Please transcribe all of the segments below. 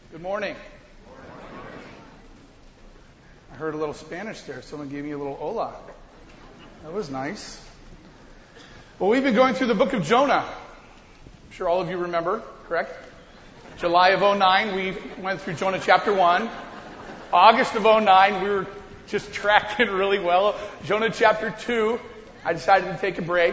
Good morning. I heard a little Spanish there. Someone gave me a little hola. That was nice. Well, we've been going through the book of Jonah. I'm sure all of you remember, correct? July of 2009, we went through Jonah chapter 1. August of 2009, we were just tracking really well. Jonah chapter 2, I decided to take a break.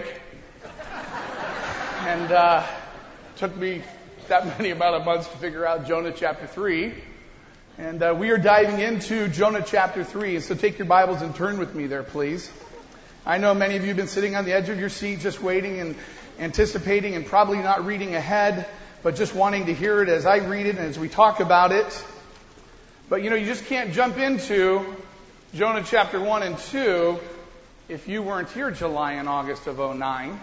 And took me that many amount of months to figure out Jonah chapter 3. And we are diving into Jonah chapter 3. So take your Bibles and turn with me there, please. I know many of you have been sitting on the edge of your seat just waiting and anticipating and probably not reading ahead, but just wanting to hear it as I read it and as we talk about it. But you just can't jump into Jonah chapter 1 and 2 if you weren't here July and August of 2009.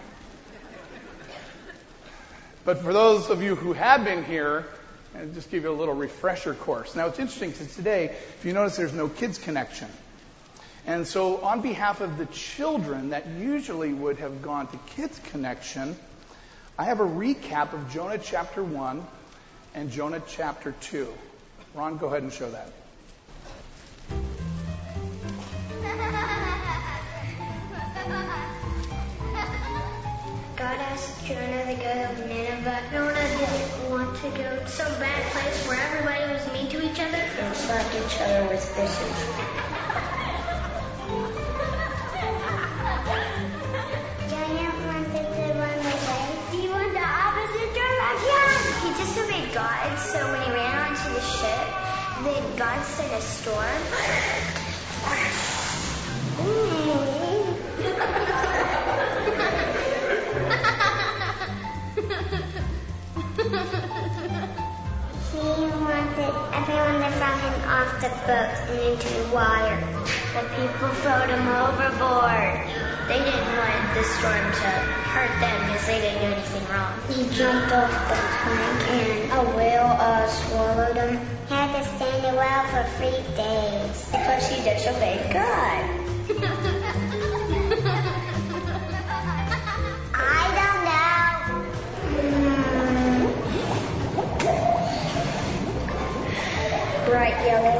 But for those of you who have been here, I'll just give you a little refresher course. Now, it's interesting because today, if you notice, there's no kids connection. And so on behalf of the children that usually would have gone to kids connection, I have a recap of Jonah chapter 1 and Jonah chapter 2. Ron, go ahead and show that. God asked Jonah to go to Nineveh. Jonah didn't want to go to some bad place where everybody was mean to each other and slapped each other with fishes. Jonah wanted to run away. He went the opposite direction. He disobeyed God, so when he ran onto the ship, then God sent a storm. He wanted everyone to throw him off the boat and into the water. The people throwed him overboard. They didn't want the storm to hurt them because they didn't do anything wrong. He jumped off the plank and a whale swallowed him. He had to stay in the well for 3 days because he disobeyed God. Bright yellow.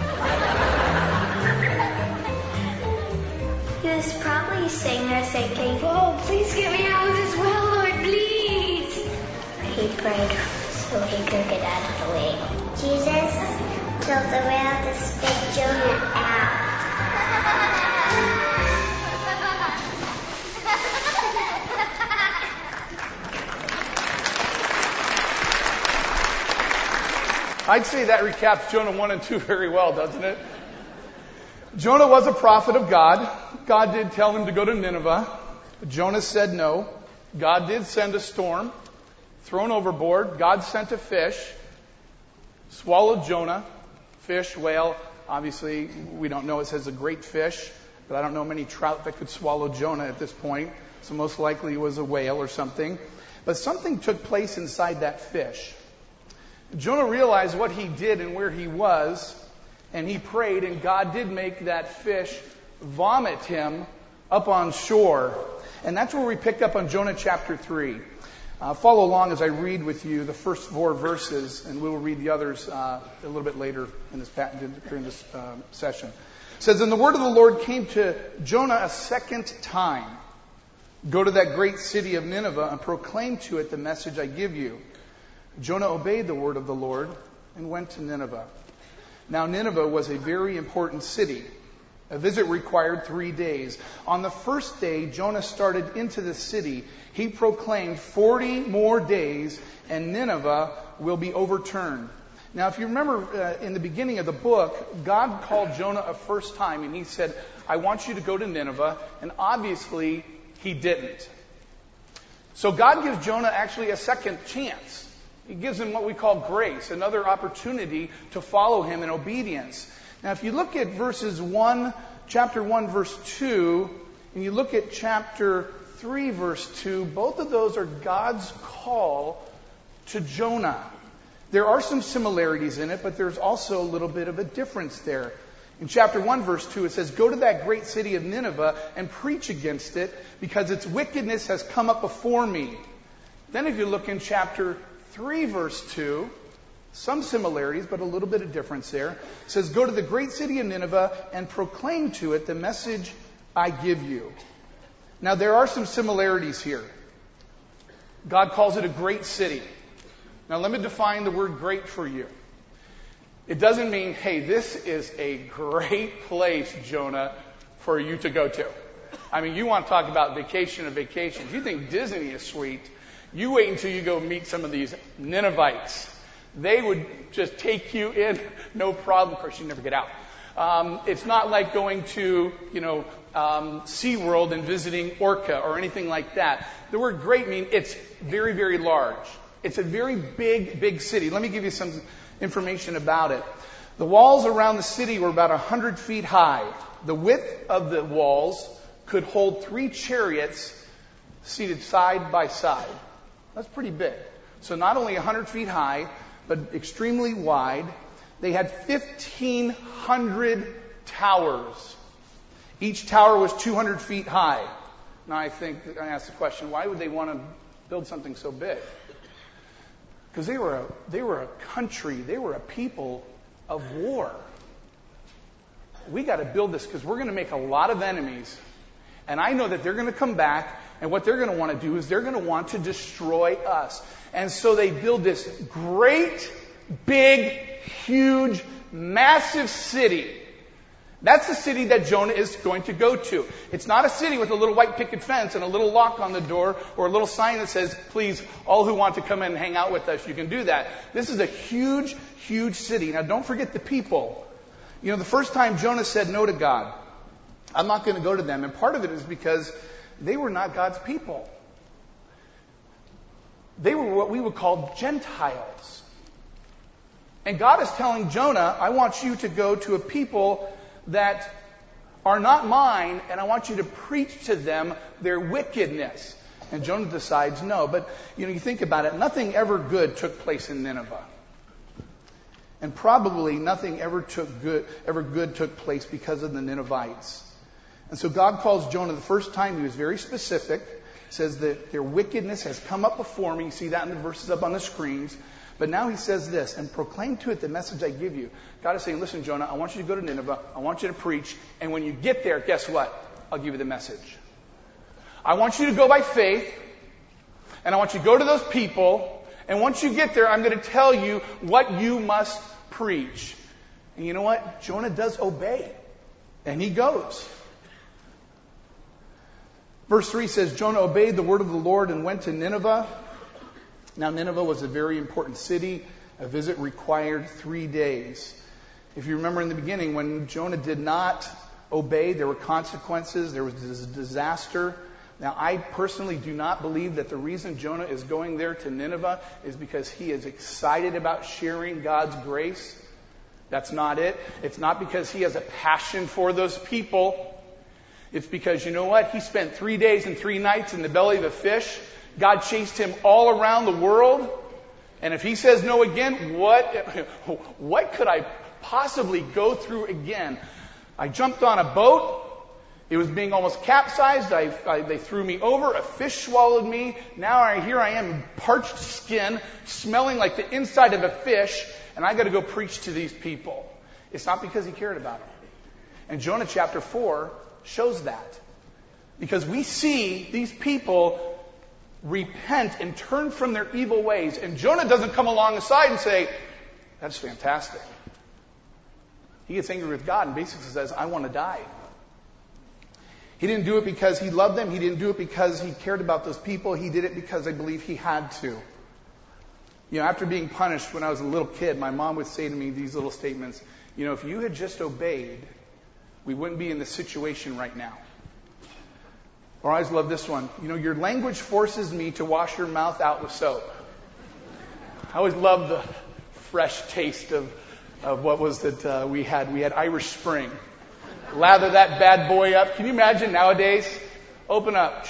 He was probably sitting there thinking, "Oh, please get me out of this well, Lord, please." He prayed so he could get out of the way. Jesus told the whale to spit Jonah out. I'd say that recaps Jonah 1 and 2 very well, doesn't it? Jonah was a prophet of God. God did tell him to go to Nineveh. Jonah said no. God did send a storm, thrown overboard. God sent a fish, swallowed Jonah. Fish, whale, obviously we don't know. It says a great fish, but I don't know many trout that could swallow Jonah at this point. So most likely it was a whale or something. But something took place inside that fish. Jonah realized what he did and where he was, and he prayed, and God did make that fish vomit him up on shore. And that's where we pick up on Jonah chapter 3. Follow along as I read with you the first 4 verses, and we will read the others a little bit later in this during this session. It says, "And the word of the Lord came to Jonah a second time. Go to that great city of Nineveh and proclaim to it the message I give you." Jonah obeyed the word of the Lord and went to Nineveh. Now Nineveh was a very important city. A visit required 3 days. On the first day, Jonah started into the city. He proclaimed 40 more days and Nineveh will be overturned. Now, if you remember in the beginning of the book, God called Jonah a first time and he said, "I want you to go to Nineveh." And obviously, he didn't. So God gives Jonah actually a second chance. He gives him what we call grace, another opportunity to follow him in obedience. Now, if you look at chapter 1, verse 2, and you look at chapter 3, verse 2, both of those are God's call to Jonah. There are some similarities in it, but there's also a little bit of a difference there. In chapter 1, verse 2, it says, "Go to that great city of Nineveh and preach against it, because its wickedness has come up before me." Then if you look in chapter 3, verse 2, Some similarities, but a little bit of difference there. It says, go to the great city of Nineveh and proclaim to it the message I give you. Now, there are some similarities here. God calls it a great city. Now, let me define the word great for you. It doesn't mean, hey, this is a great place, Jonah, for you to go to. I mean, you want to talk about vacation of vacations. You think Disney is sweet. You wait until you go meet some of these Ninevites. They would just take you in, no problem. Of course, you never get out. It's not like going to, SeaWorld and visiting Orca or anything like that. The word great means it's very, very large. It's a very big, big city. Let me give you some information about it. The walls around the city were about 100 feet high. The width of the walls could hold 3 chariots seated side by side. That's pretty big. So not only 100 feet high, but extremely wide. They had 1,500 towers. Each tower was 200 feet high. Now I ask the question, why would they want to build something so big? Because they were a country, they were a people of war. We got to build this because we're going to make a lot of enemies. And I know that they're going to come back, and what they're going to want to do is they're going to want to destroy us. And so they build this great, big, huge, massive city. That's the city that Jonah is going to go to. It's not a city with a little white picket fence and a little lock on the door or a little sign that says, please, all who want to come in and hang out with us, you can do that. This is a huge, huge city. Now, don't forget the people. The first time Jonah said no to God, I'm not going to go to them. And part of it is because they were not God's people. They were what we would call Gentiles. And God is telling Jonah, I want you to go to a people that are not mine, and I want you to preach to them their wickedness. And Jonah decides no. But, you think about it, nothing ever good took place in Nineveh. And probably nothing ever good took place because of the Ninevites. And so God calls Jonah the first time. He was very specific. Says that their wickedness has come up before me. You see that in the verses up on the screens. But now he says this, and proclaim to it the message I give you. God is saying, listen, Jonah, I want you to go to Nineveh. I want you to preach. And when you get there, guess what? I'll give you the message. I want you to go by faith. And I want you to go to those people. And once you get there, I'm going to tell you what you must preach. And you know what? Jonah does obey. And he goes. Verse 3 says, Jonah obeyed the word of the Lord and went to Nineveh. Now, Nineveh was a very important city. A visit required 3 days. If you remember in the beginning, when Jonah did not obey, there were consequences. There was a disaster. Now, I personally do not believe that the reason Jonah is going there to Nineveh is because he is excited about sharing God's grace. That's not it. It's not because he has a passion for those people. It's because, you know what? He spent 3 days and 3 nights in the belly of a fish. God chased him all around the world. And if he says no again, what could I possibly go through again? I jumped on a boat. It was being almost capsized. They threw me over. A fish swallowed me. Now here I am, parched skin, smelling like the inside of a fish. And I got to go preach to these people. It's not because he cared about them. And Jonah chapter 4 shows that. Because we see these people repent and turn from their evil ways. And Jonah doesn't come along the side and say, that's fantastic. He gets angry with God and basically says, I want to die. He didn't do it because he loved them. He didn't do it because he cared about those people. He did it because I believe he had to. After being punished when I was a little kid, my mom would say to me these little statements. If you had just obeyed, we wouldn't be in this situation right now. Or I always love this one. Your language forces me to wash your mouth out with soap. I always love the fresh taste of what was that we had. We had Irish Spring. Lather that bad boy up. Can you imagine nowadays? Open up.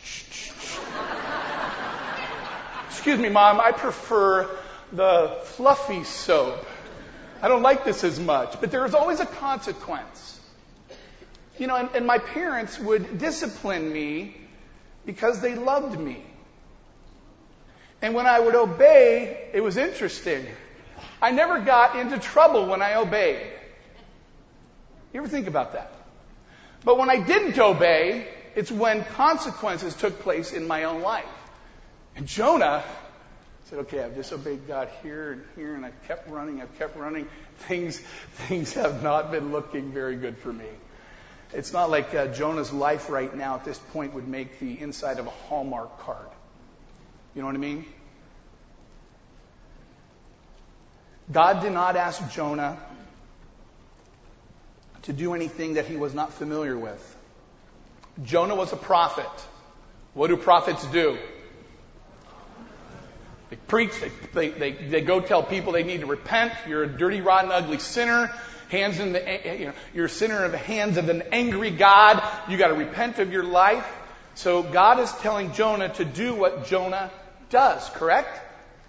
Excuse me, Mom. I prefer the fluffy soap. I don't like this as much. But there is always a consequence. And my parents would discipline me because they loved me. And when I would obey, it was interesting. I never got into trouble when I obeyed. You ever think about that? But when I didn't obey, it's when consequences took place in my own life. And Jonah said, okay, I've disobeyed God here and here, and I've kept running. Things have not been looking very good for me. It's not like Jonah's life right now at this point would make the inside of a Hallmark card. You know what I mean? God did not ask Jonah to do anything that he was not familiar with. Jonah was a prophet. What do prophets do? They preach, they go tell people they need to repent. You're a dirty, rotten, ugly sinner. You're a sinner in the hands of an angry God. You got to repent of your life. So God is telling Jonah to do what Jonah does, correct?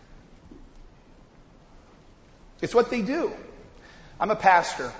It's what they do. I'm a pastor.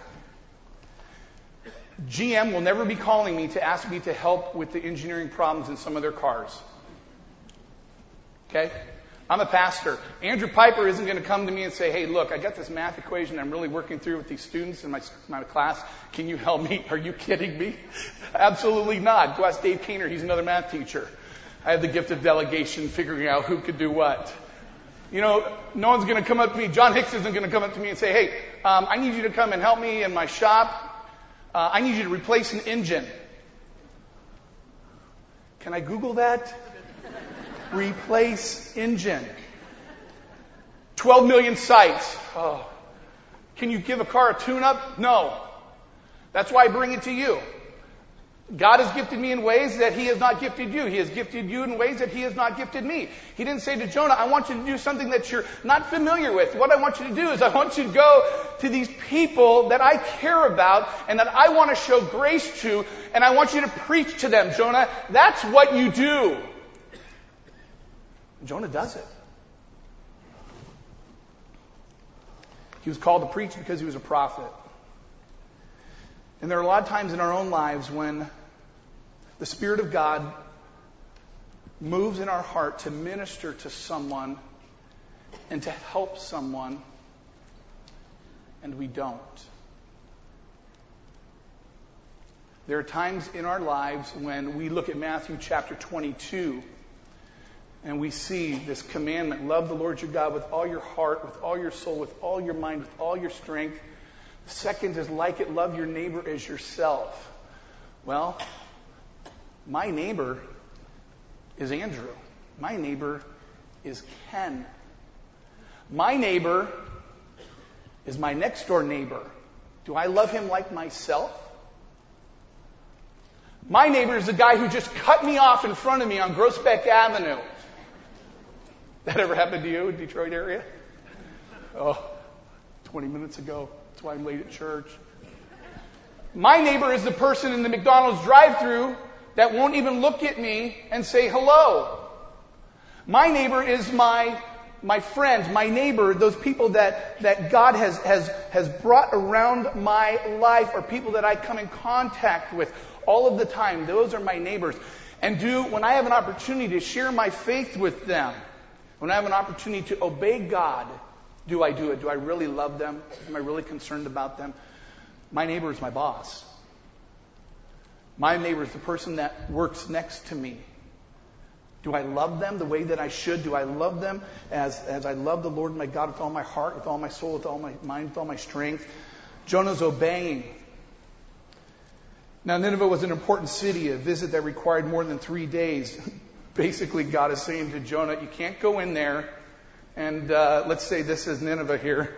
GM will never be calling me to ask me to help with the engineering problems in some of their cars. Okay? I'm a pastor. Andrew Piper isn't going to come to me and say, hey, look, I got this math equation I'm really working through with these students in my class. Can you help me? Are you kidding me? Absolutely not. Go ask Dave Kainer. He's another math teacher. I have the gift of delegation, figuring out who could do what. You know, no one's going to come up to me. John Hicks isn't going to come up to me and say, hey, I need you to come and help me in my shop. I need you to replace an engine. Can I Google that? Replace engine. 12 million sites. Oh. Can you give a car a tune-up? No. That's why I bring it to you. God has gifted me in ways that He has not gifted you. He has gifted you in ways that He has not gifted me. He didn't say to Jonah, I want you to do something that you're not familiar with. What I want you to do is I want you to go to these people that I care about and that I want to show grace to, and I want you to preach to them, Jonah. That's what you do. Jonah does it. He was called to preach because he was a prophet. And there are a lot of times in our own lives when the Spirit of God moves in our heart to minister to someone and to help someone, and we don't. There are times in our lives when we look at Matthew chapter 22 and we see this commandment, love the Lord your God with all your heart, with all your soul, with all your mind, with all your strength. The second is like it, love your neighbor as yourself. Well, my neighbor is Andrew. My neighbor is Ken. My neighbor is my next door neighbor. Do I love him like myself? My neighbor is the guy who just cut me off in front of me on Groesbeck Avenue. That ever happened to you in the Detroit area? 20 minutes ago. That's why I'm late at church. My neighbor is the person in the McDonald's drive-thru that won't even look at me and say hello. My neighbor is my friends, my neighbor, those people that God has brought around my life, or people that I come in contact with all of the time. Those are my neighbors. And when I have an opportunity to share my faith with them, when I have an opportunity to obey God, do I do it? Do I really love them? Am I really concerned about them? My neighbor is my boss. My neighbor is the person that works next to me. Do I love them the way that I should? Do I love them as I love the Lord my God with all my heart, with all my soul, with all my mind, with all my strength? Jonah's obeying. Now, Nineveh was an important city, a visit that required more than 3 days. Basically, God is saying to Jonah, you can't go in there and let's say this is Nineveh here.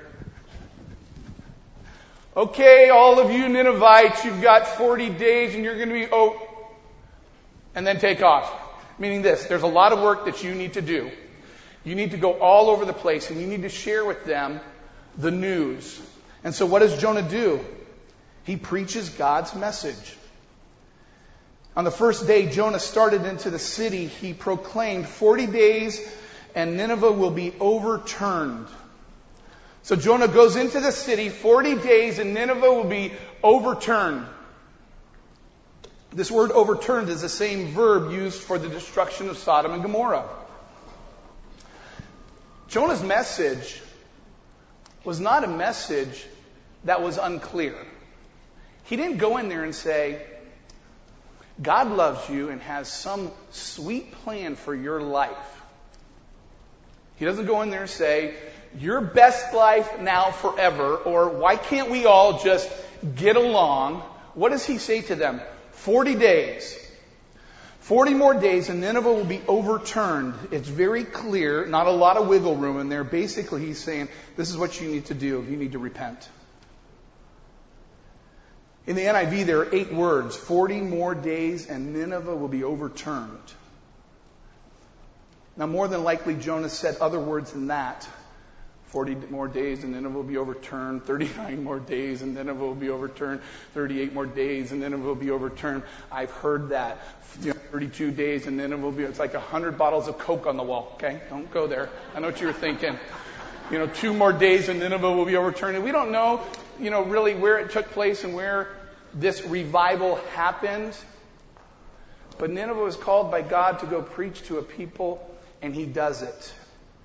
Okay, all of you Ninevites, you've got 40 days and you're going to be, and then take off. Meaning this, there's a lot of work that you need to do. You need to go all over the place and you need to share with them the news. And so what does Jonah do? He preaches God's message. On the first day Jonah started into the city, he proclaimed 40 days and Nineveh will be overturned. So Jonah goes into the city, 40 days and Nineveh will be overturned. This word overturned is the same verb used for the destruction of Sodom and Gomorrah. Jonah's message was not a message that was unclear. He didn't go in there and say, God loves you and has some sweet plan for your life. He doesn't go in there and say, your best life now forever, or why can't we all just get along? What does he say to them? 40 days. 40 more days and Nineveh will be overturned. It's very clear, not a lot of wiggle room in there. Basically, he's saying, this is what you need to do. You need to repent. In the NIV, there are 8 words. 40 more days and Nineveh will be overturned. Now, more than likely, Jonah said other words than that. 40 more days and Nineveh will be overturned. 39 more days and Nineveh will be overturned. 38 more days and Nineveh will be overturned. I've heard that. 32 days and Nineveh will be... It's like 100 bottles of Coke on the wall. Okay? Don't go there. I know what you were thinking. 2 more days and Nineveh will be overturned. And we don't know, really where it took place and where this revival happened. But Nineveh was called by God to go preach to a people, and he does it.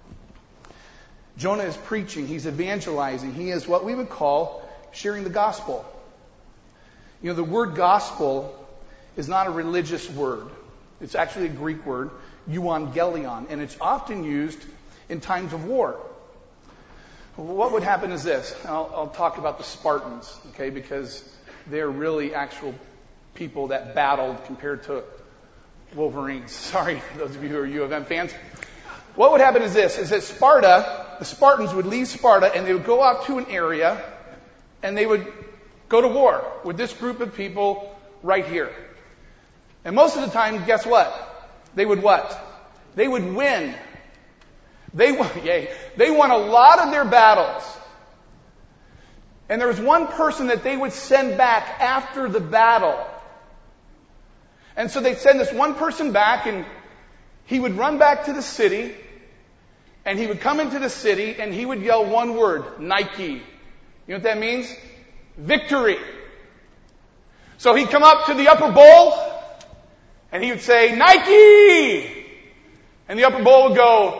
Jonah is preaching. He's evangelizing. He is what we would call sharing the gospel. The word gospel is not a religious word. It's actually a Greek word, euangelion, and it's often used in times of war. What would happen is this. I'll talk about the Spartans, okay, because they're really actual people that battled compared to Wolverines. Sorry, those of you who are U of M fans. What would happen is this, is that the Spartans would leave Sparta and they would go out to an area and they would go to war with this group of people right here. And most of the time, guess what? They would what? They would win. They won a lot of their battles. And there was one person that they would send back after the battle. And so they'd send this one person back and he would run back to the city and he would come into the city and he would yell one word, Nike. You know what that means? Victory. So he'd come up to the upper bowl and he would say, Nike! And the upper bowl would go,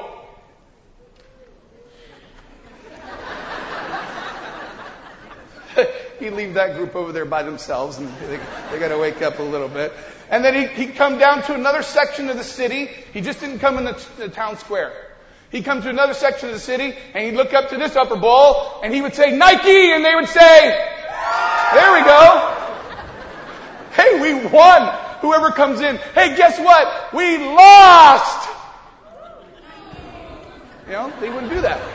he'd leave that group over there by themselves and they got to wake up a little bit. And then he'd come down to another section of the city. He just didn't come in the town square. He'd come to another section of the city and he'd look up to this upper bowl and he would say, Nike! And they would say, there we go. Hey, we won. Whoever comes in, hey, guess what? We lost. They wouldn't do that.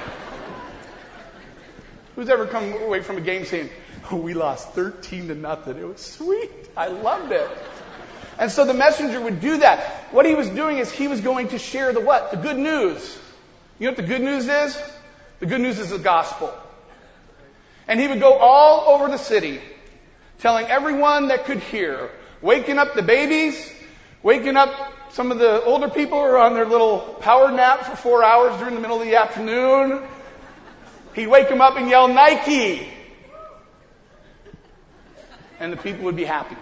Who's ever come away from a game saying, oh, we lost 13-0. It was sweet. I loved it. And so the messenger would do that. What he was doing is he was going to share the what? The good news. You know what the good news is? The good news is the gospel. And he would go all over the city, telling everyone that could hear, waking up the babies, waking up some of the older people who are on their little power nap for 4 hours during the middle of the afternoon. He'd wake them up and yell, Nike! And the people would be happy.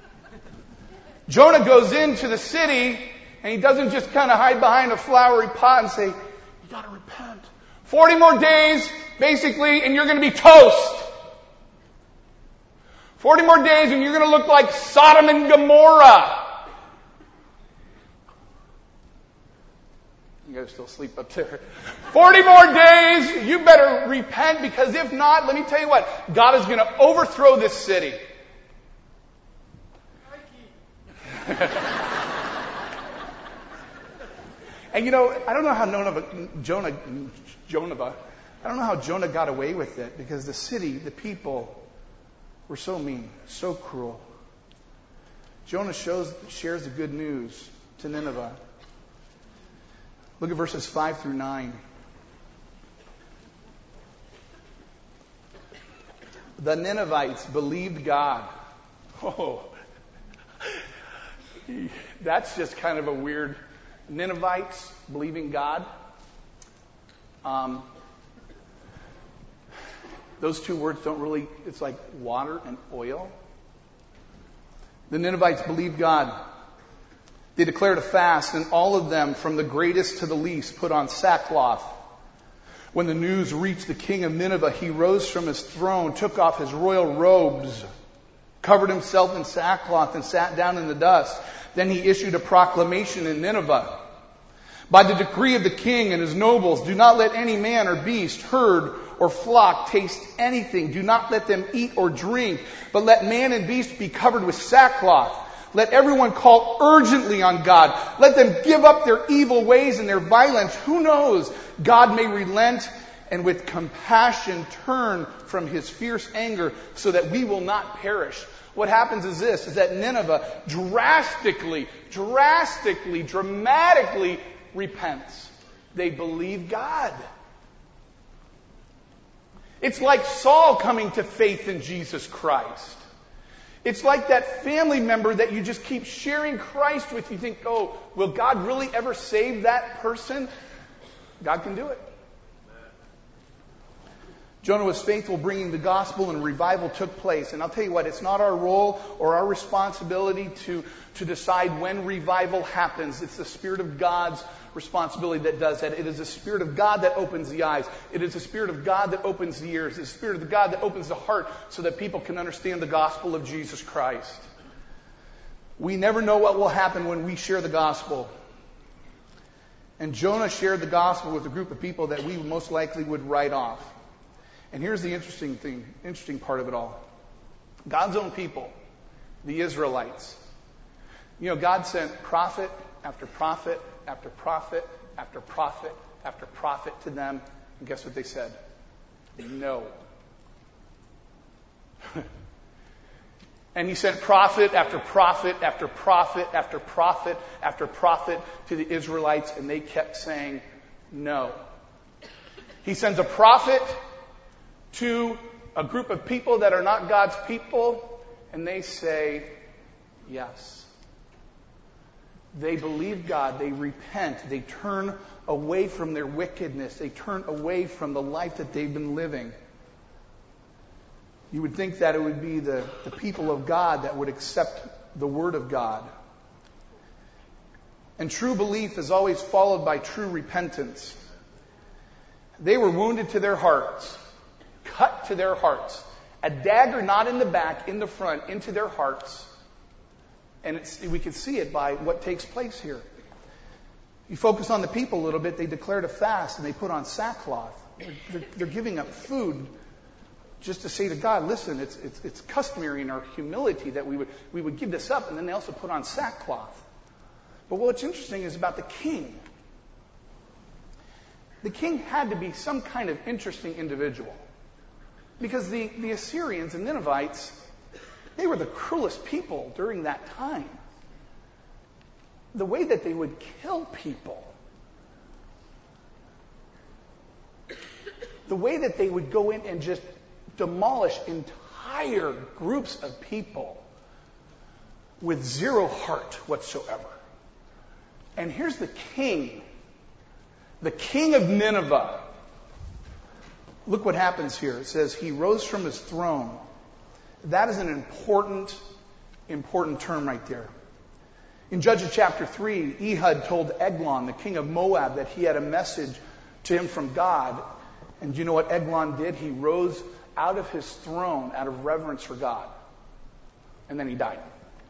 Jonah goes into the city and he doesn't just kind of hide behind a flowery pot and say, you gotta repent. 40 more days, basically, and you're gonna be toast. 40 more days and you're gonna look like Sodom and Gomorrah. You guys still sleep up there. 40 more days, you better repent, because if not, let me tell you what, God is gonna overthrow this city. And I don't know how Jonah got away with it, because the city, the people were so mean, so cruel. Jonah shares the good news to Nineveh. Look at verses 5 through 9. The Ninevites believed God. Oh, that's just kind of a weird. Ninevites believing God. Those two words don't really, it's like water and oil. The Ninevites believed God. They declared a fast, and all of them, from the greatest to the least, put on sackcloth. When the news reached the king of Nineveh, he rose from his throne, took off his royal robes, covered himself in sackcloth, and sat down in the dust. Then he issued a proclamation in Nineveh. By the decree of the king and his nobles, do not let any man or beast, herd or flock taste anything. Do not let them eat or drink, but let man and beast be covered with sackcloth. Let everyone call urgently on God. Let them give up their evil ways and their violence. Who knows? God may relent and with compassion turn from his fierce anger so that we will not perish. What happens is this, is that Nineveh dramatically repents. They believe God. It's like Saul coming to faith in Jesus Christ. It's like that family member that you just keep sharing Christ with. You think, oh, will God really ever save that person? God can do it. Jonah was faithful bringing the gospel, and revival took place. And I'll tell you what, it's not our role or our responsibility to decide when revival happens. It's the Spirit of God's responsibility that does that. It is the Spirit of God that opens the eyes. It is the Spirit of God that opens the ears. It's the Spirit of God that opens the heart so that people can understand the gospel of Jesus Christ. We never know what will happen when we share the gospel. And Jonah shared the gospel with a group of people that we most likely would write off. And here's the interesting part of it all. God's own people, the Israelites. You know, God sent prophet after prophet after prophet after prophet after prophet to them. And guess what they said? No. And he sent prophet after prophet after prophet after prophet after prophet to the Israelites, and they kept saying no. He sends a prophet to a group of people that are not God's people, and they say yes. They believe God, they repent, they turn away from their wickedness, they turn away from the life that they've been living. You would think that it would be the people of God that would accept the Word of God. And true belief is always followed by true repentance. They were wounded to their hearts. Cut to their hearts. A dagger not in the back, in the front, into their hearts. And we can see it by what takes place here. You focus on the people a little bit, they declared a fast and they put on sackcloth. They're giving up food just to say to God, listen, it's customary in our humility that we would give this up, and then they also put on sackcloth. But what's interesting is about the king. The king had to be some kind of interesting individual. Because the Assyrians and Ninevites, they were the cruelest people during that time. The way that they would kill people. The way that they would go in and just demolish entire groups of people with zero heart whatsoever. And here's the king of Nineveh. Look what happens here. It says he rose from his throne. That is an important term right there. In Judges chapter 3, Ehud told Eglon, the king of Moab, that he had a message to him from God. And do you know what Eglon did? He rose out of his throne out of reverence for God. And then he died.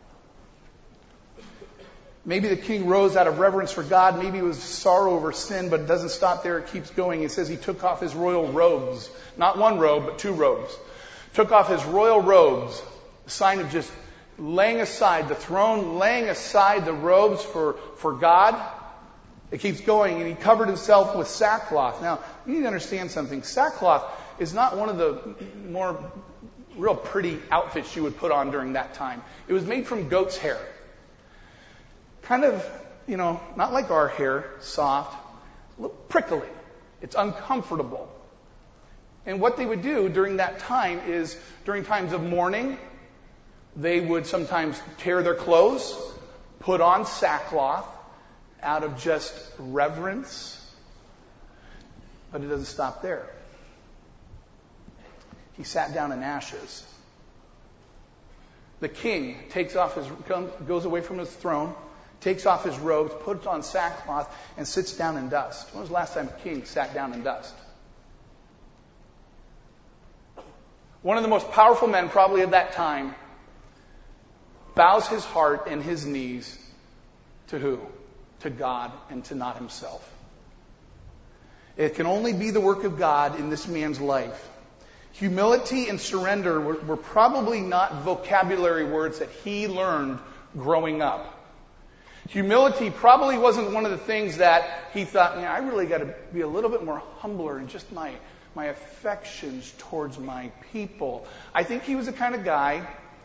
Maybe the king rose out of reverence for God. Maybe it was sorrow over sin, but it doesn't stop there. It keeps going. It says he took off his royal robes. Not one robe, but two robes. Took off his royal robes, a sign of just laying aside the throne, laying aside the robes for God. It keeps going, and he covered himself with sackcloth. Now, you need to understand something. Sackcloth is not one of the more real pretty outfits you would put on during that time. It was made from goat's hair. Kind of, not like our hair, soft, a little prickly. It's uncomfortable. And what they would do during that time is, during times of mourning, they would sometimes tear their clothes, put on sackcloth out of just reverence. But it doesn't stop there. He sat down in ashes. The king goes away from his throne, takes off his robes, puts on sackcloth, and sits down in dust. When was the last time a king sat down in dust? one of the most powerful men probably of that time, bows his heart and his knees to who? To God and to not himself. It can only be the work of God in this man's life. Humility and surrender were probably not vocabulary words that he learned growing up. Humility probably wasn't one of the things that he thought, I really got to be a little bit more humbler in just my affections towards my people. I think he was the kind of guy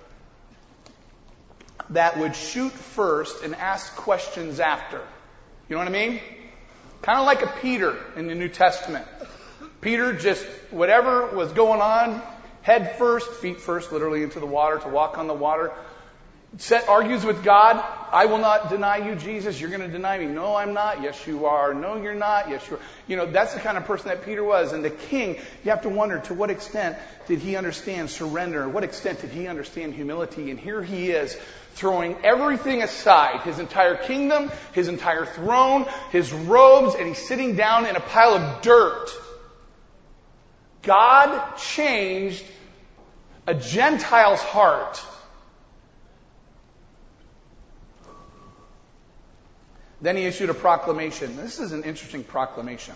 that would shoot first and ask questions after. You know what I mean? Kind of like a Peter in the New Testament. Peter just, whatever was going on, head first, feet first, literally into the water, to walk on the water. Argues with God. I will not deny you, Jesus. You're going to deny me. No, I'm not. Yes, you are. No, you're not. Yes, you are. That's the kind of person that Peter was. And the king, you have to wonder, to what extent did he understand surrender? What extent did he understand humility? And here he is, throwing everything aside, his entire kingdom, his entire throne, his robes, and he's sitting down in a pile of dirt. God changed a Gentile's heart. Then he issued a proclamation. This is an interesting proclamation.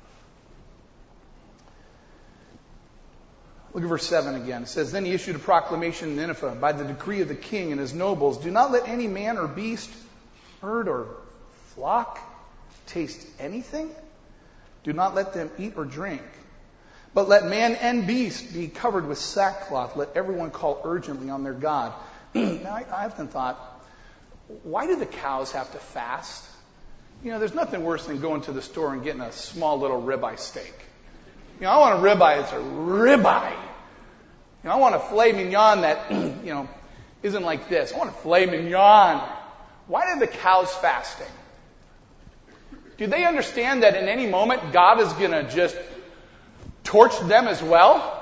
Look at verse 7 again. It says, Then he issued a proclamation in Nineveh by the decree of the king and his nobles. Do not let any man or beast, herd or flock taste anything. Do not let them eat or drink. But let man and beast be covered with sackcloth. Let everyone call urgently on their God. Now, I often thought, why do the cows have to fast? There's nothing worse than going to the store and getting a small little ribeye steak. I want a ribeye. It's a ribeye. I want a filet mignon that, isn't like this. I want a filet mignon. Why are the cows fasting? Do they understand that in any moment God is going to just torch them as well?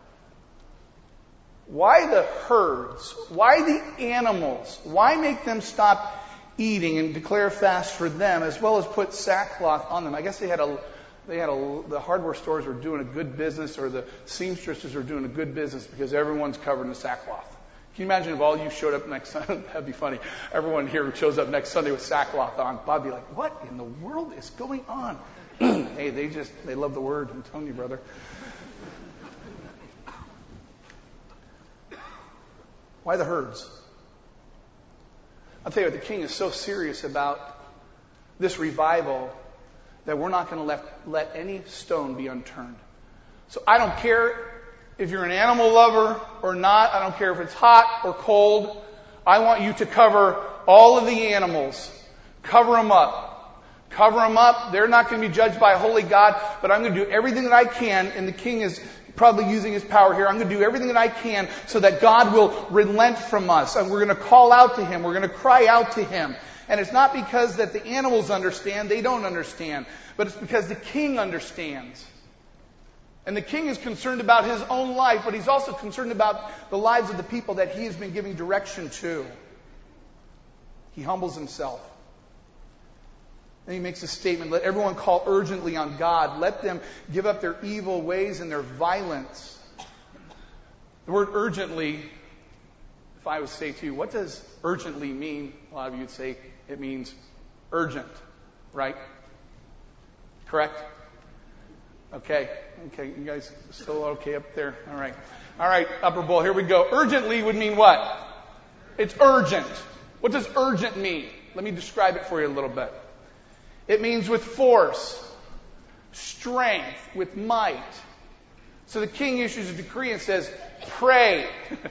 Why the herds? Why the animals? Why make them stop eating and declare a fast for them, as well as put sackcloth on them? I guess the hardware stores were doing a good business, or the seamstresses were doing a good business, because everyone's covered in sackcloth. Can you imagine if all you showed up next Sunday? That'd be funny. Everyone here shows up next Sunday with sackcloth on. Bob would be like, what in the world is going on? Hey, they love the word. I'm telling you, brother. Why the herds? I'll tell you what, the king is so serious about this revival that we're not going to let any stone be unturned. So I don't care if you're an animal lover or not. I don't care if it's hot or cold. I want you to cover all of the animals. Cover them up. Cover them up. They're not going to be judged by a holy God, but I'm going to do everything that I can, and the king is probably using his power here. I'm going to do everything that I can so that God will relent from us. And we're going to call out to him. We're going to cry out to him. And it's not because that the animals understand. They don't understand. But it's because the king understands. And the king is concerned about his own life, but he's also concerned about the lives of the people that he has been giving direction to. He humbles himself. And he makes a statement, let everyone call urgently on God. Let them give up their evil ways and their violence. The word urgently, if I would say to you, what does urgently mean? A lot of you would say it means urgent, right? Correct? Okay, you guys still okay up there? All right, upper bowl, here we go. Urgently would mean what? It's urgent. What does urgent mean? Let me describe it for you a little bit. It means with force, strength, with might. So the king issues a decree and says, pray.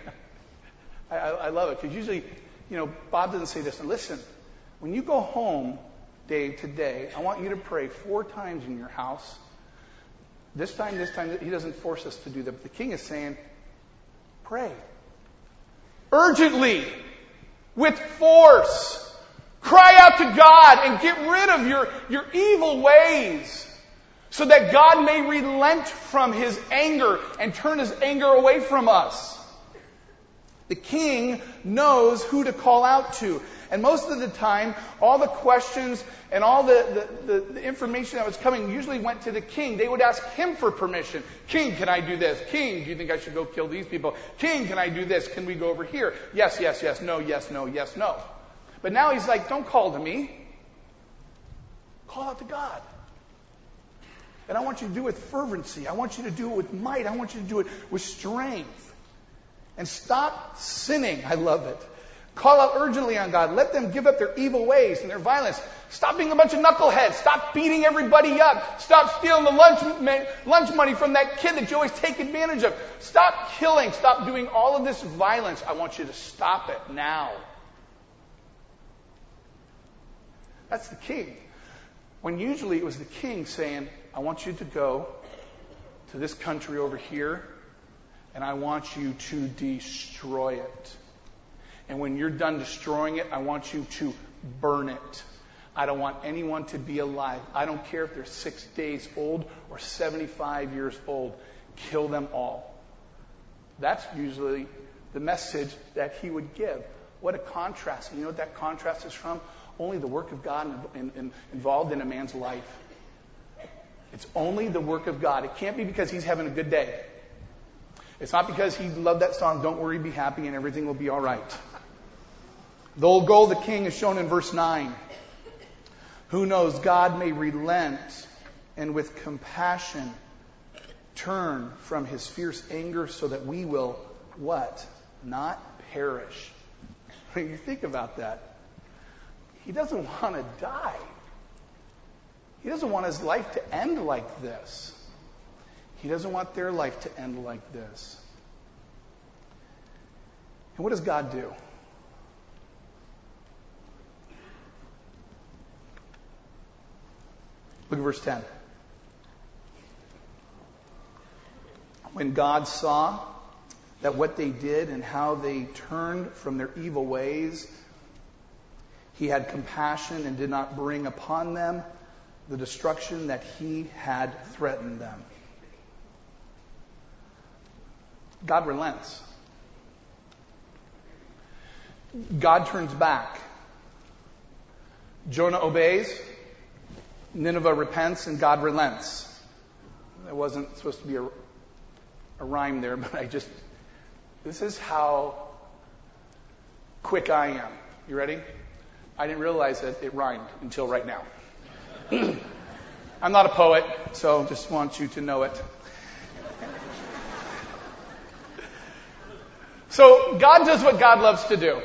I love it, because usually, Bob doesn't say this. And listen, when you go home, Dave, today, I want you to pray 4 times in your house. This time, he doesn't force us to do that. But the king is saying, pray. Urgently, with force. Cry out to God and get rid of your evil ways so that God may relent from his anger and turn his anger away from us. The king knows who to call out to. And most of the time, all the questions and all the information that was coming usually went to the king. They would ask him for permission. King, can I do this? King, do you think I should go kill these people? King, can I do this? Can we go over here? Yes, yes, yes, no, yes, no, yes, no. But now he's like, don't call to me. Call out to God. And I want you to do it with fervency. I want you to do it with might. I want you to do it with strength. And stop sinning. I love it. Call out urgently on God. Let them give up their evil ways and their violence. Stop being a bunch of knuckleheads. Stop beating everybody up. Stop stealing the lunch money from that kid that you always take advantage of. Stop killing. Stop doing all of this violence. I want you to stop it now. That's the king. When usually it was the king saying, I want you to go to this country over here, and I want you to destroy it. And when you're done destroying it, I want you to burn it. I don't want anyone to be alive. I don't care if they're 6 days old or 75 years old. Kill them all. That's usually the message that he would give. What a contrast. And you know what that contrast is from? Only the work of God involved in a man's life. It's only the work of God. It can't be because he's having a good day. It's not because he loved that song, Don't Worry, Be Happy, and everything will be all right. The old goal of the king is shown in verse 9. Who knows, God may relent and with compassion turn from his fierce anger so that we will, what? Not perish. When you think about that, he doesn't want to die. He doesn't want his life to end like this. He doesn't want their life to end like this. And what does God do? Look at verse 10. When God saw that what they did and how they turned from their evil ways, he had compassion and did not bring upon them the destruction that he had threatened them. God relents. God turns back. Jonah obeys. Nineveh repents, and God relents. There wasn't supposed to be a rhyme there, but this is how quick I am. You ready? I didn't realize that it rhymed until right now. I'm not a poet, so just want you to know it. So God does what God loves to do.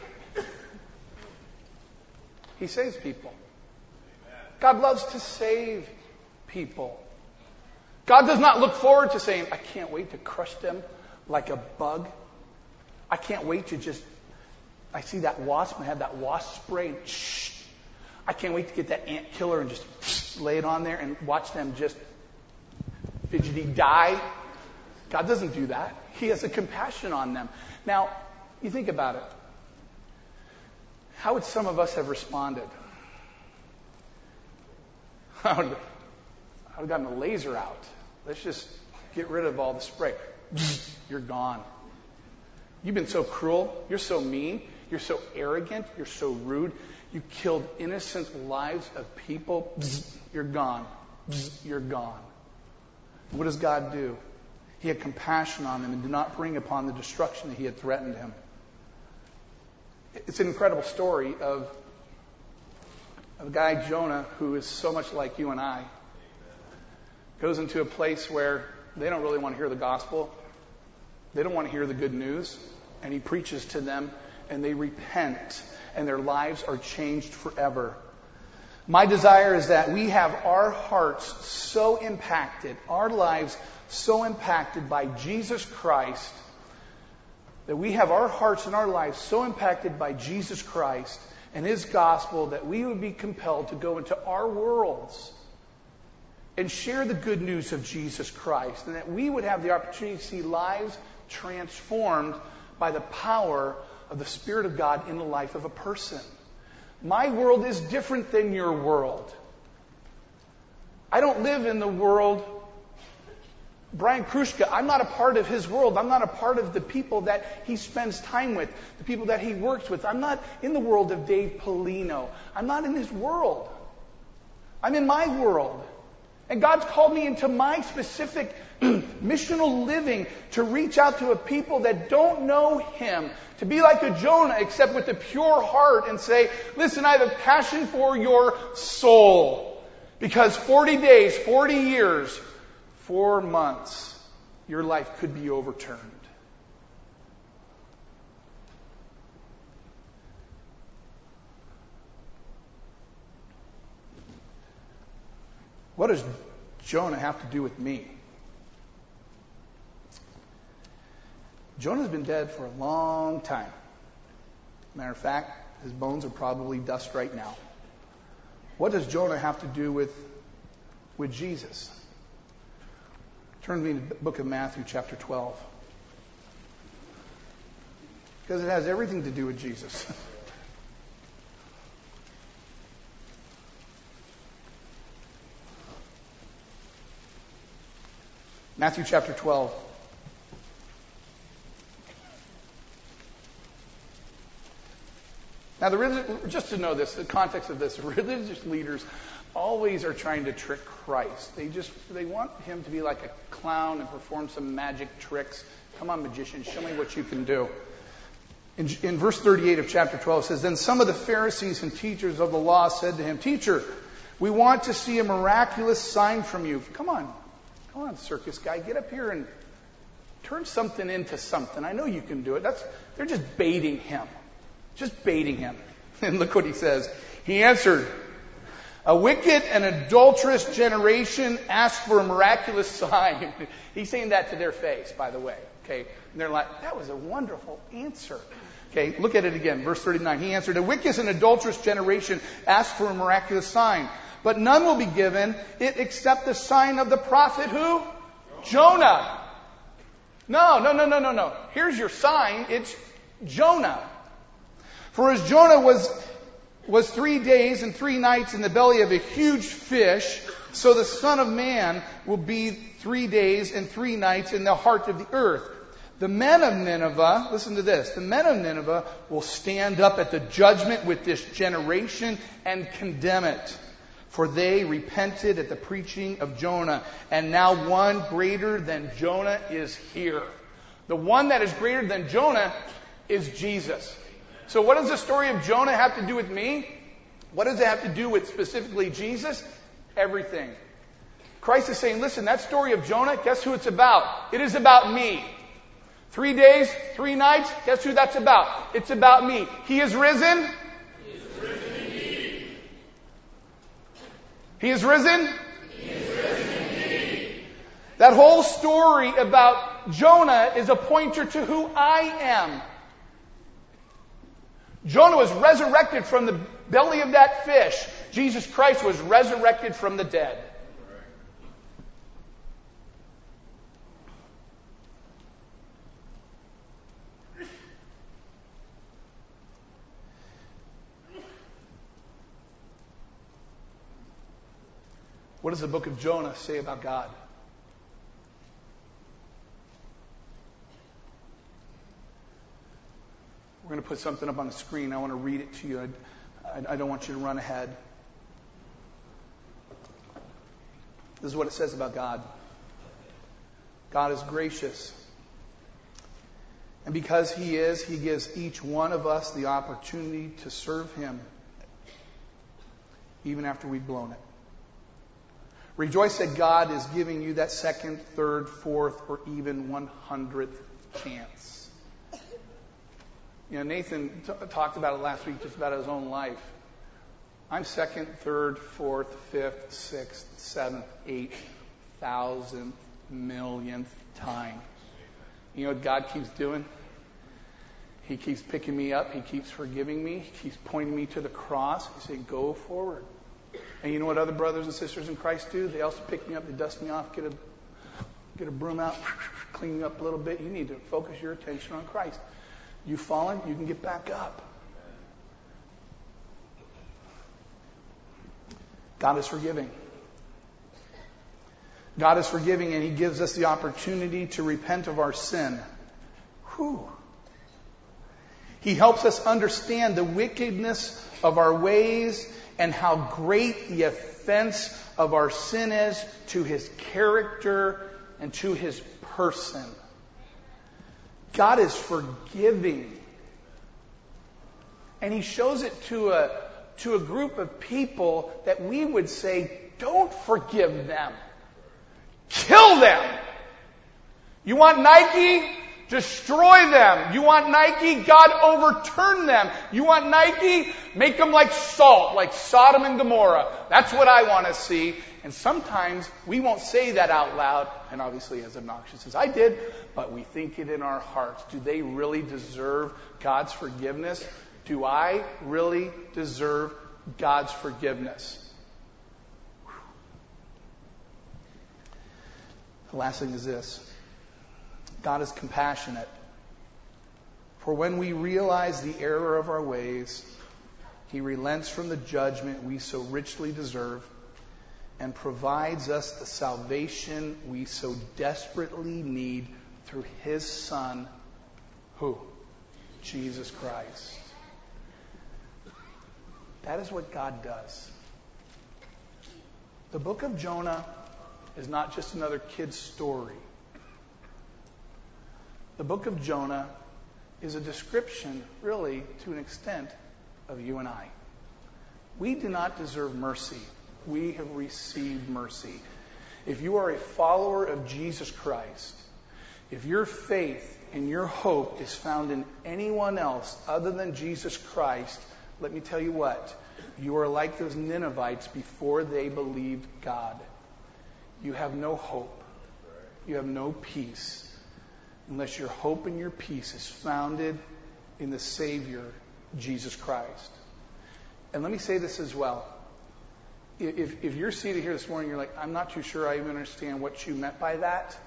He saves people. God loves to save people. God does not look forward to saying, I can't wait to crush them like a bug. I can't wait to I see that wasp and have that wasp spray. And I can't wait to get that ant killer and just lay it on there and watch them just fidgety die. God doesn't do that. He has a compassion on them. Now, you think about it. How would some of us have responded? I would have gotten a laser out. Let's just get rid of all the spray. You're gone. You've been so cruel. You're so mean. You're so arrogant. You're so rude. You killed innocent lives of people. You're gone. You're gone. What does God do? He had compassion on them and did not bring upon the destruction that he had threatened him. It's an incredible story of a guy, Jonah, who is so much like you and I. Goes into a place where they don't really want to hear the gospel. They don't want to hear the good news. And he preaches to them, and they repent, and their lives are changed forever. My desire is that we have our hearts so impacted, our lives so impacted by Jesus Christ, that we have our hearts and our lives so impacted by Jesus Christ and his gospel that we would be compelled to go into our worlds and share the good news of Jesus Christ, and that we would have the opportunity to see lives transformed by the power of the Spirit of God in the life of a person. My world is different than your world. I don't live in the world Brian Krushka, I'm not a part of his world. I'm not a part of the people that he spends time with, the people that he works with. I'm not in the world of Dave Polino. I'm not in his world. I'm in my world. And God's called me into my specific missional living to reach out to a people that don't know Him, to be like a Jonah, except with a pure heart and say, listen, I have a passion for your soul. Because 40 days, 40 years, 4 months, your life could be overturned. What does Jonah have to do with me? Jonah's been dead for a long time. Matter of fact, his bones are probably dust right now. What does Jonah have to do with Jesus? Turn to me to the book of Matthew, chapter 12. Because it has everything to do with Jesus. Matthew chapter 12. Now, just to know this, the context of this, religious leaders always are trying to trick Christ. They want him to be like a clown and perform some magic tricks. Come on, magician, show me what you can do. In verse 38 of chapter 12, it says, Then some of the Pharisees and teachers of the law said to him, Teacher, we want to see a miraculous sign from you. Come on, circus guy, get up here and turn something into something. I know you can do it. They're just baiting him. Just baiting him. And look what he says. He answered, A wicked and adulterous generation asks for a miraculous sign. He's saying that to their face, by the way. Okay. And they're like, that was a wonderful answer. Okay, look at it again. Verse 39. He answered, A wicked and adulterous generation asks for a miraculous sign. But none will be given it except the sign of the prophet who? Jonah. No. Here's your sign. It's Jonah. For as Jonah was 3 days and 3 nights in the belly of a huge fish, so the Son of Man will be 3 days and 3 nights in the heart of the earth. The men of Nineveh, listen to this, the men of Nineveh will stand up at the judgment with this generation and condemn it. For they repented at the preaching of Jonah, and now one greater than Jonah is here. The one that is greater than Jonah is Jesus. So what does the story of Jonah have to do with me? What does it have to do with specifically Jesus? Everything. Christ is saying, listen, that story of Jonah, guess who it's about? It is about me. 3 days, 3 nights, guess who that's about? It's about me. He is risen. He is risen indeed. He is risen? He is risen indeed. That whole story about Jonah is a pointer to who I am. Jonah was resurrected from the belly of that fish. Jesus Christ was resurrected from the dead. What does the book of Jonah say about God? We're going to put something up on the screen. I want to read it to you. I don't want you to run ahead. This is what it says about God. God is gracious. And because He is, He gives each one of us the opportunity to serve Him, even after we've blown it. Rejoice that God is giving you that second, third, fourth, or even 100th chance. You know, Nathan talked about it last week, just about his own life. I'm second, third, fourth, fifth, sixth, seventh, 8,000 millionth time. You know what God keeps doing? He keeps picking me up. He keeps forgiving me. He keeps pointing me to the cross. He's saying, go forward. And you know what other brothers and sisters in Christ do? They also pick me up, they dust me off, get a broom out, clean me up a little bit. You need to focus your attention on Christ. You've fallen, you can get back up. God is forgiving. God is forgiving, and He gives us the opportunity to repent of our sin. Whew. He helps us understand the wickedness of our ways and how great the offense of our sin is to His character and to His person. God is forgiving. And He shows it to a group of people that we would say, don't forgive them. Kill them. You want Nike? Destroy them. You want Nike? God, overturn them. You want Nike? Make them like salt, like Sodom and Gomorrah. That's what I want to see. And sometimes we won't say that out loud, and obviously as obnoxious as I did, but we think it in our hearts. Do they really deserve God's forgiveness? Do I really deserve God's forgiveness? The last thing is this. God is compassionate. For when we realize the error of our ways, He relents from the judgment we so richly deserve and provides us the salvation we so desperately need through His Son, who? Jesus Christ. That is what God does. The book of Jonah is not just another kid's story. The book of Jonah is a description, really, to an extent, of you and I. We do not deserve mercy. We have received mercy. If you are a follower of Jesus Christ, if your faith and your hope is found in anyone else other than Jesus Christ, let me tell you what, you are like those Ninevites before they believed God. You have no hope. You have no peace unless your hope and your peace is founded in the Savior, Jesus Christ. And let me say this as well. If you're seated here this morning, you're like, I'm not too sure I even understand what you meant by that.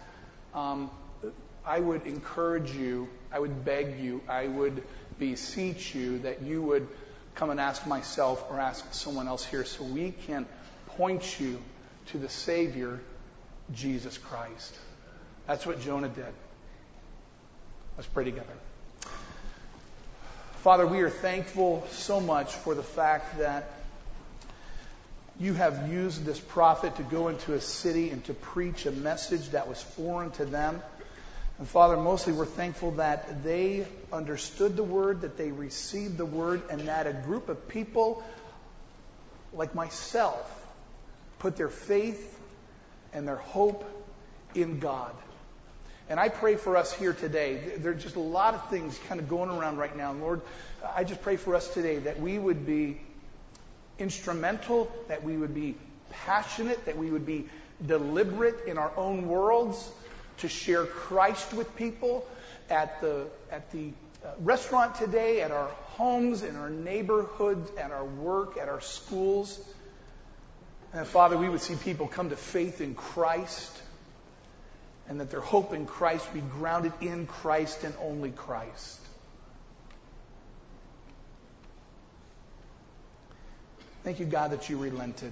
I would encourage you, I would beg you, I would beseech you that you would come and ask myself or ask someone else here so we can point you to the Savior, Jesus Christ. That's what Jonah did. Let's pray together. Father, we are thankful so much for the fact that you have used this prophet to go into a city and to preach a message that was foreign to them. And Father, mostly we're thankful that they understood the word, that they received the word, and that a group of people like myself put their faith and their hope in God. And I pray for us here today. There are just a lot of things kind of going around right now. And Lord, I just pray for us today that we would be instrumental, that we would be passionate, that we would be deliberate in our own worlds to share Christ with people at the restaurant today, at our homes, in our neighborhoods, at our work, at our schools. And Father, we would see people come to faith in Christ, and that their hope in Christ be grounded in Christ and only Christ. Thank you, God, that you relented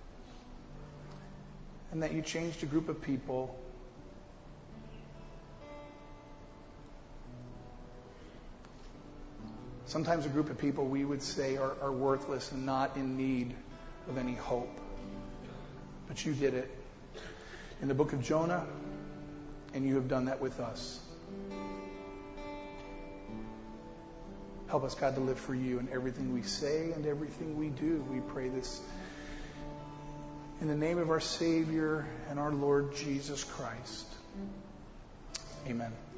and that you changed a group of people sometimes a group of people we would say are worthless and not in need of any hope. But you did it in the book of Jonah, and you have done that with us. Help us, God, to live for you in everything we say and everything we do. We pray this in the name of our Savior and our Lord Jesus Christ. Amen.